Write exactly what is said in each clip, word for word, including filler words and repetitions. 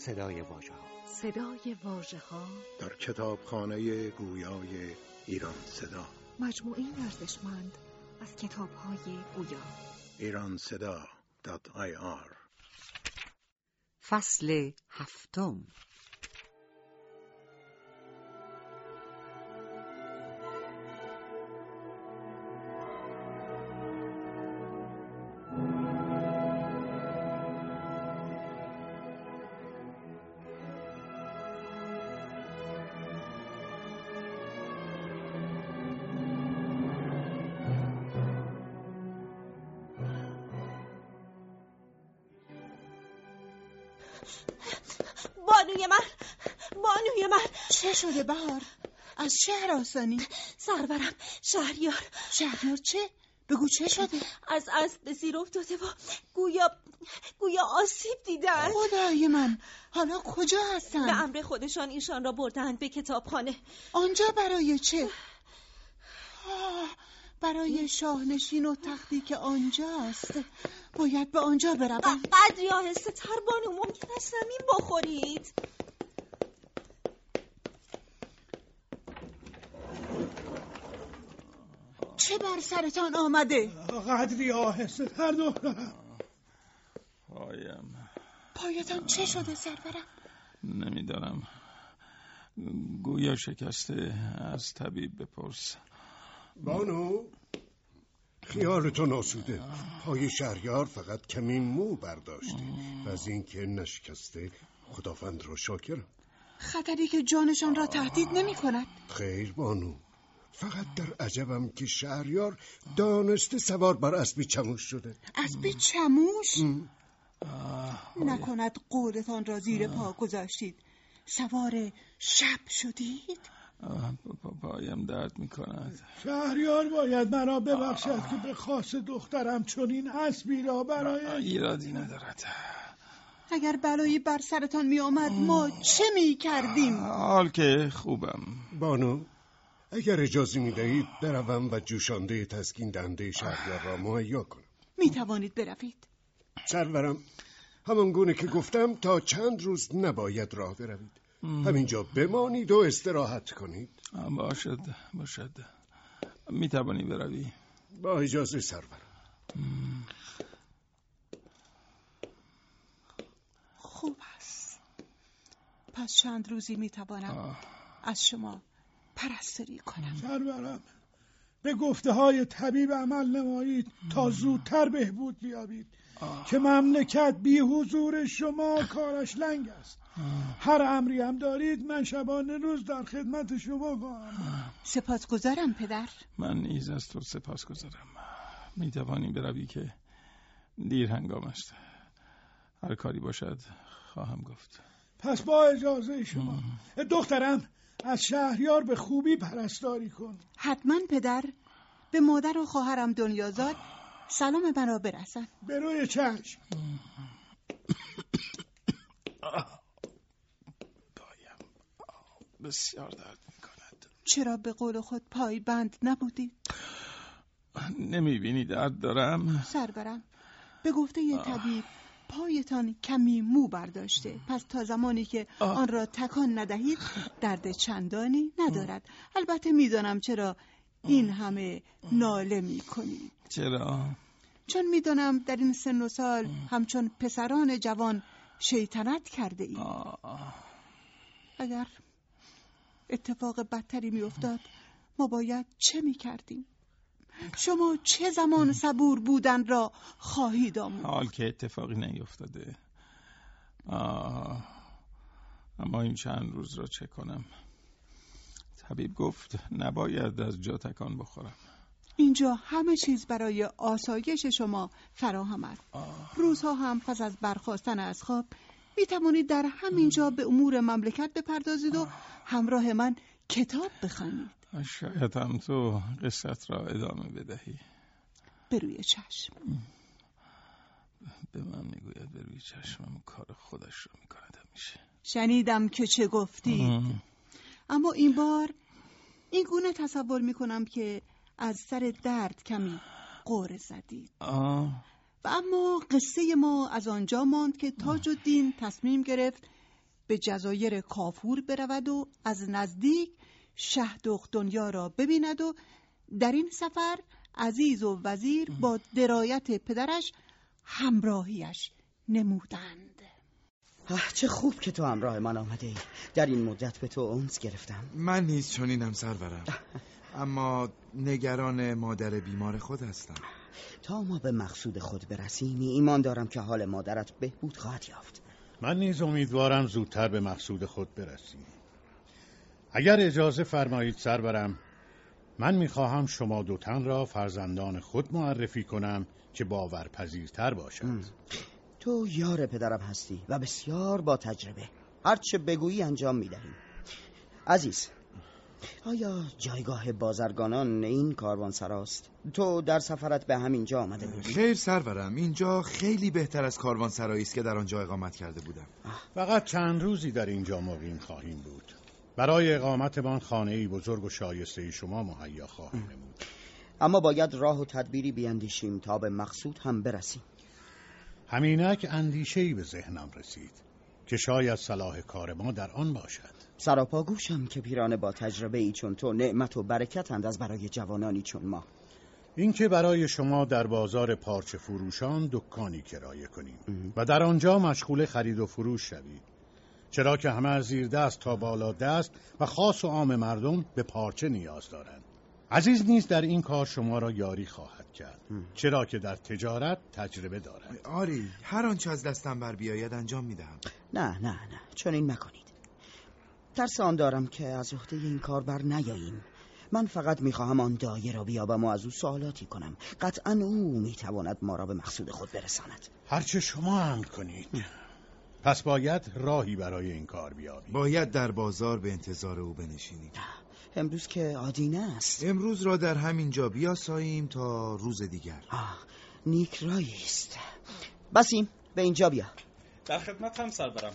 صدای واژه‌ها. صدای واژه‌ها در کتابخانه گویای ایران صدا. مجموعه ارزشمند از کتاب‌های گویا. ایران صدا دات آی آر. فصل هفتم. بانوی من بانوی من چه شده بهار؟ از چه هراسانی؟ سرورم شهریار. شهریار چه؟ بگو چه شده؟ از اسب زیر افتاده و گویا گویا آسیب دیدن. خدای من، حالا کجا هستن؟ به امر خودشان ایشان را بردند به کتابخانه. آنجا برای چه؟ آه، برای شاهنشین و تختی که آنجاست. باید به آنجا بروم. قدری آهسته تر بانو، ممکن است زمین بخورید. چه بر سرتان آمده؟ قدری آهسته تر دخترم. پایم. پایتان چه شده سرورم؟ نمیدانم، گویا شکسته. از طبیب بپرس. بانو، خیالتون آسوده. پای شهریار فقط کمی مو برداشته و از این که نشکسته خداوند را شاکرم. خطری که جانشان را تهدید نمی کند؟ خیر بانو، فقط در عجبم که شهریار دانسته سوار بر اسبی چموش شده. اسبی چموش؟ نکند قولتان را زیر پا گذاشتید سوار شب شدید؟ پایم درد میکند. شهریار باید مرا ببخشد که به خواست دخترم چنین اسبی را برای... ایرادی ندارد. اگر بلایی بر سرتان می آمد ما چه می کردیم؟ حال که خوبم. بانو، اگر اجازه می دهید بروم و جوشانده تسکین دهنده شهریار را مهیا کنم. می توانید بروید. سرورم، همان گونه که گفتم تا چند روز نباید راه بروید. همینجا بمانید و استراحت کنید. باشد باشد، می توانی بروی. با اجازه سرورم. خوب است. پس چند روزی می توانم از شما پرستاری کنم. سرورم، به گفته های طبیب عمل نمایید تا زودتر بهبود بیابید که مملکت بی حضور شما کارش لنگ است. هر امری هم دارید من شبانه روز در خدمت شما خواهم. سپاسگزارم پدر. من نیز از تو سپاسگزارم. می توانی بروی که دیر هنگام است. هر کاری باشد خواهم گفت. پس با اجازه شما. دخترم، از شهریار به خوبی پرستاری کن. حتما پدر. به مادر و خواهرم دنیازاد سلام من را برسن. به روی چشم. پایم بسیار درد میکند. چرا به قول خود پای بند نبودی؟ نمیبینی درد دارم؟ سرورم، به گفته یه طبیب پایتان کمی مو برداشته، پس تا زمانی که آن را تکان ندهید درد چندانی ندارد. البته میدانم چرا این همه ناله میکنید. چرا؟ چون میدانم در این سن و سال همچون پسران جوان شیطنت کرده اید. اگر اتفاق بدتری میافتاد ما باید چه میکردیم؟ شما چه زمان صبور بودن را خواهید آموخت؟ حال که اتفاقی نیفتاده. آه. اما این چند روز را چه کنم؟ طبیب گفت نباید از جا تکان بخورم. اینجا همه چیز برای آسایش شما فراهم است. روزها هم پس از برخاستن از خواب می توانید در همینجا به امور مملکت بپردازید و همراه من کتاب بخوانید. شاید هم تو قصت را ادامه بدهی. به روی چشم. به من میگوید به روی چشمم، کار خودش رو میکند همیشه. شنیدم که چه گفتید. اما این بار این گونه تصور میکنم که از سر درد کمی غره زدید. آه. و اما قصه ما از آنجا ماند که تاج الدین تصمیم گرفت به جزایر کافور برود و از نزدیک شهدخت دنیا را ببیند و در این سفر عزیز و وزیر با درایت پدرش همراهیش نمودند. چه خوب که تو همراه من آمده ای. در این مدت به تو انس گرفتم. من نیز چنینم سرورم، اما نگران مادر بیمار خود هستم. تا ما به مقصود خود برسیم ایمان دارم که حال مادرت بهبود خواهد یافت. من نیز امیدوارم زودتر به مقصود خود برسیم. اگر اجازه فرمایید سرورم، من میخواهم شما دو تن را فرزندان خود معرفی کنم که باورپذیرتر باشد. ام. تو یار پدرم هستی و بسیار با تجربه. هرچه بگویی انجام میدهیم. عزیز، آیا جایگاه بازرگانان این کاروانسراست؟ تو در سفرت به همین جا آمده بودی؟ خیر سرورم، اینجا خیلی بهتر از کاروانسرایی است که در آنجا اقامت کرده بودم. فقط چند روزی در اینجا مقیم خواهیم بود. برای اقامتمان خانه‌ای بزرگ و شایسته شما مهیا خواهم نمود. اما باید راه و تدبیری بیاندیشیم تا به مقصود هم برسیم. همینک اندیشه‌ای به ذهنم رسید که شاید صلاح کار ما در آن باشد. سراپا گوشم که پیران با تجربه ای چون تو نعمت و برکتند از برای جوانانی چون ما. اینکه برای شما در بازار پارچه فروشان دکانی کرایه کنیم ام. و در آنجا مشغول خرید و فروش شوید، چرا که همه از زیر دست تا بالا دست و خاص و عام مردم به پارچه نیاز دارند. عزیز نیز در این کار شما را یاری خواهد کرد، چرا که در تجارت تجربه دارد. آری، هر آنچه از دستم بر بیاید انجام میدهم. نه نه نه، چون این نکنید. ترس آن دارم که از عهده این کار بر نیاییم. من فقط میخواهم آن دایه را بیابم و از او سوالاتی کنم. قطعا او میتواند ما را به مقصود خود برساند. هرچه شما امر کنید. پس باید راهی برای این کار بیابیم. باید در بازار به انتظار او بنشینیم. امروز که آدینه است. امروز را در همین جا بیاساییم تا روز دیگر. آه، نیک رایی است. بسیم، به اینجا بیا. در خدمت هم سرورم.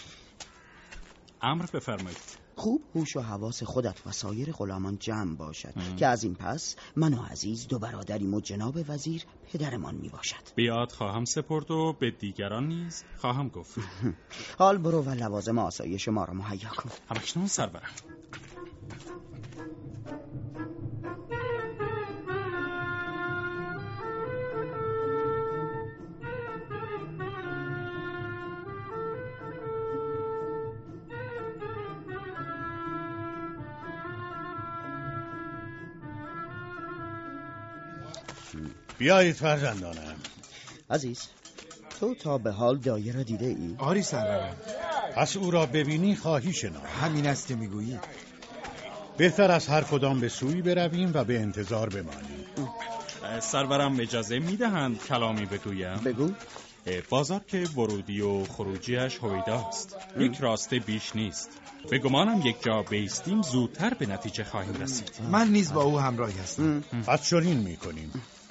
امر بفرمایید. خوب هوش و حواس خودت و سایر غلامان جمع باشد ام. که از این پس من و عزیز دو برادریم و جناب وزیر پدرمان می باشد. بیاد خواهم سپرد و به دیگران نیز خواهم گفت. حال برو و لوازم آسایش ما را مهیا کن. همکنون سرورم. بیایید فرزندانم. عزیز، تو تا به حال دایه را دیده ای؟ آری سرورم. پس او را ببینی خواهی شناخت. همین است که میگویی. بهتر از هر کدام به سوی برویم و به انتظار بمانیم. سرورم اجازه میدهند کلامی بگویم؟ بگو. بازار که ورودی و خروجیش هویداست، یک راسته بیش نیست. به گمانم یک جا بیستیم زودتر به نتیجه خواهیم رسید. من نیز با او همراهی هستم. پس چنین میکنیم.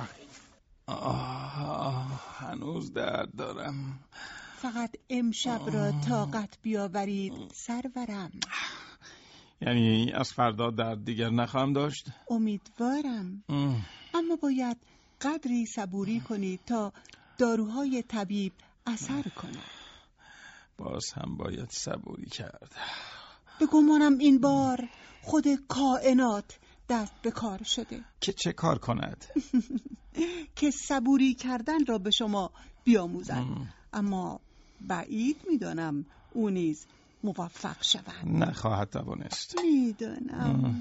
آه، هنوز درد دارم. فقط امشب را طاقت بیاورید سرورم. یعنی از فردا درد دیگر نخواهم داشت؟ امیدوارم. ام. اما باید قدری صبوری کنید تا داروهای طبیب اثر کنند. باز هم باید صبوری کرد. به گمانم این بار خود کائنات دست به کار شده. که چه کار کند؟ که صبوری کردن را به شما بیاموزد. اما بعید میدانم او نیز موفق شود. نخواهد توانست. میدانم.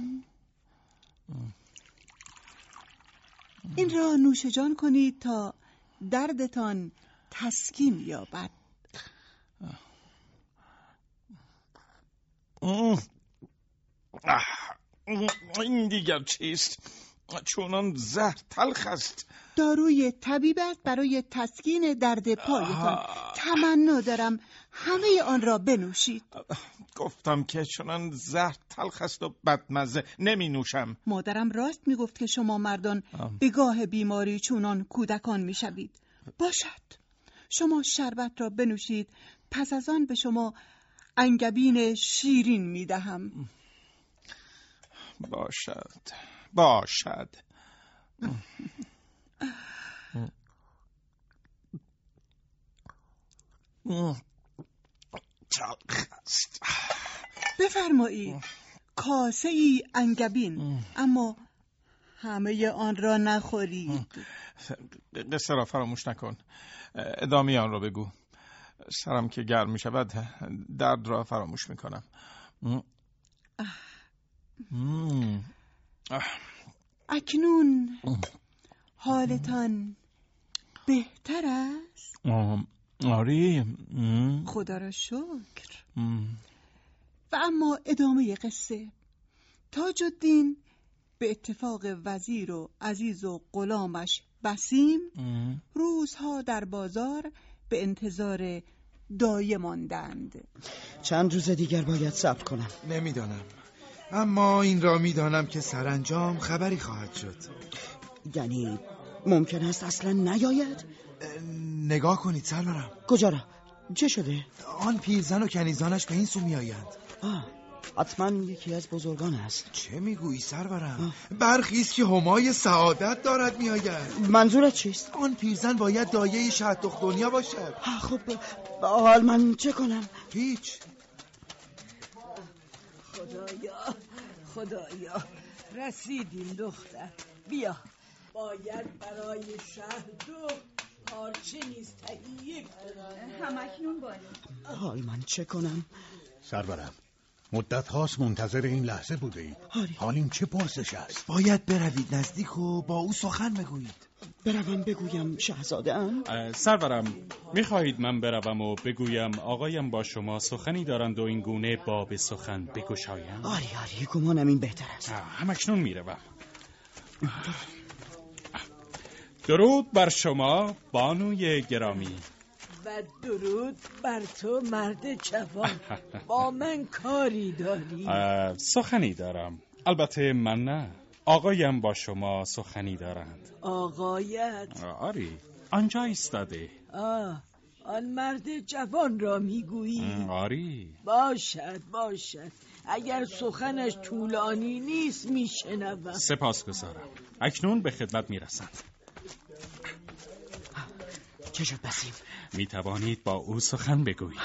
این را نوش جان کنید تا دردتان تسکین یابد. این دیگر چیست؟ چونان زهر تلخ است. داروی طبیب است برای تسکین درد پایتان. تمنا دارم همه آن را بنوشید. گفتم که چونان زهر تلخ است و بدمزه، نمی نوشم. مادرم راست می گفت که شما مردان به گاه بیماری چونان کودکان می شوید. باشد، شما شربت را بنوشید، پس از آن به شما انگبین شیرین می دهم. باشد باشد. تلخ بفرمایید. کاسه ای انگبین، اما همه آن را نخورید. قصه را فراموش نکن. ادامه آن را بگو. سرم که گرم می شود درد را فراموش می کنم. اکنون حالتان بهتر است؟ آری. خدا را شکر. و اما ادامه قصه. تاج الدین به اتفاق وزیر و عزیز و غلامش بسیم روزها در بازار به انتظار دایه ماندند. چند روز دیگر باید صبر کنم. نمیدانم، اما این را میدانم که سرانجام خبری خواهد شد. یعنی ممکن است اصلا نیاید؟ نگاه کنید سرورم. کجا را؟ چه شده؟ آن پیرزن و کنیزانش به این سو میآیند. آه، حتما یکی از بزرگان است. چه میگویی سرورم؟ برخی است که همای سعادت دارد میآید. منظورت چیست؟ آن پیرزن باید دایه شهدخت دنیا باشد. خب حال من چه کنم؟ هیچ. خدایا خدایا رسیدیم دختر. بیا، باید برای شهدخت پارچه نیز تهیه کنم. همکنون باید. حال من چه کنم؟ سرورم، مدت هاست منتظر این لحظه بوده اید. حال این چه پرسش است؟ باید بروید نزدیک و با او سخن بگویید. بروم بگویم شاهزاده ام؟ سرورم، میخواهید من بروم و بگویم آقایم با شما سخنی دارند و این گونه باب سخن بگشایند؟ آری آری، گمانم این بهتر است. همکنون میروم. درود بر شما بانوی گرامی. و درود بر تو مرد جوان. با من کاری داری؟ سخنی دارم. البته من نه، آقایم با شما سخنی دارند. آقایت؟ آری، آنجا ایستاده. آه، آن مرد جوان را میگویی؟ آری. باشد باشد، اگر سخنش طولانی نیست میشنوم. سپاسگزارم. اکنون به خدمت میرسند. چه شد بسیم؟ می توانید با او سخن بگویید.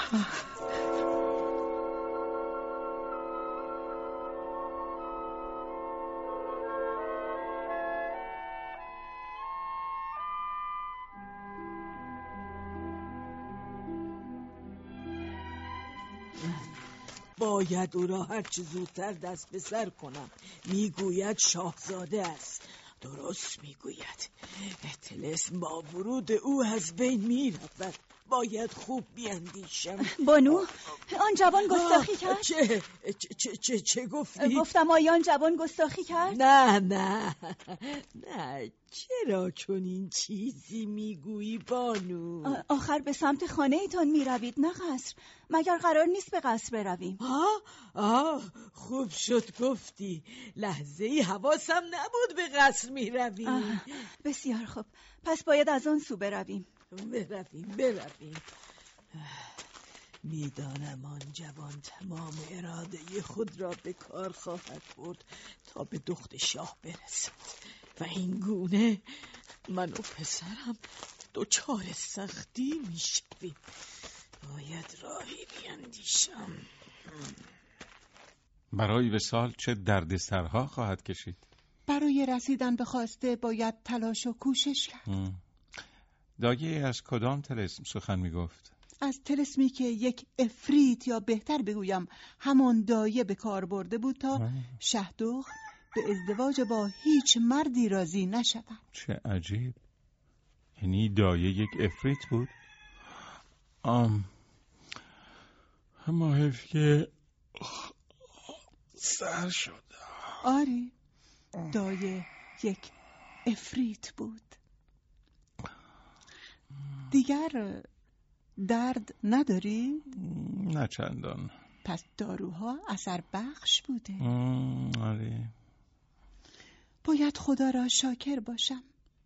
باید او را هر چه زودتر دست به سر کنم. میگوید شاهزاده است. درست میگوید. طلسم با ورود او از بین میرود. باید خوب بیاندیشم. بانو، آن جوان گستاخی کرد؟ چه چه چه چه گفتی؟ گفتم آیا آن جوان گستاخی کرد؟ نه نه نه، چرا چنین چیزی میگویی بانو؟ آخر به سمت خانه ایتان میروید نه قصر. مگر قرار نیست به قصر برویم؟ آه آه خوب شد گفتی. لحظه ای حواسم نبود به قصر میرویم. بسیار خوب، پس باید از آن سو برویم. برویم برویم. میدانم آن جوان تمام اراده خود را به کار خواهد برد تا به دخت شاه برسد و این گونه من و پسرم دچار سختی میشویم. باید راهی بیاندیشم. برای وصال چه دردسرها خواهد کشید؟ برای رسیدن به خواسته باید تلاش و کوشش کرد. دایه از کدام طلسم سخن میگفت؟ از طلسمی که یک افریت یا بهتر بگویم همان دایه به کار برده بود تا شهدخت به ازدواج با هیچ مردی راضی نشود. چه عجیب. یعنی دایه یک افریت بود؟ آم اما حیف که سر شد. آری، دایه یک افریت بود. دیگر درد نداری؟ نه چندان. پس داروها اثر بخش بوده. آره. باید خدا را شاکر باشم.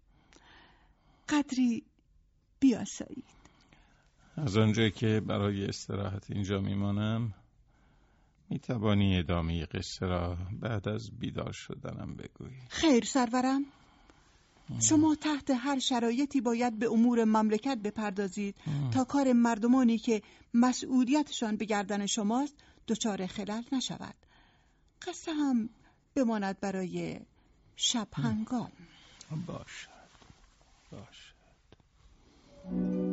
قدری بیاسایید. از آنجایی که برای استراحت اینجا میمانم می توانی ادامه قصه را بعد از بیدار شدنم بگویی؟ خیر سرورم. شما تحت هر شرایطی باید به امور مملکت بپردازید تا کار مردمانی که مسئولیتشان به گردن شماست دچار خلل نشود. قصه هم بماند برای شب هنگام. باشد باشد.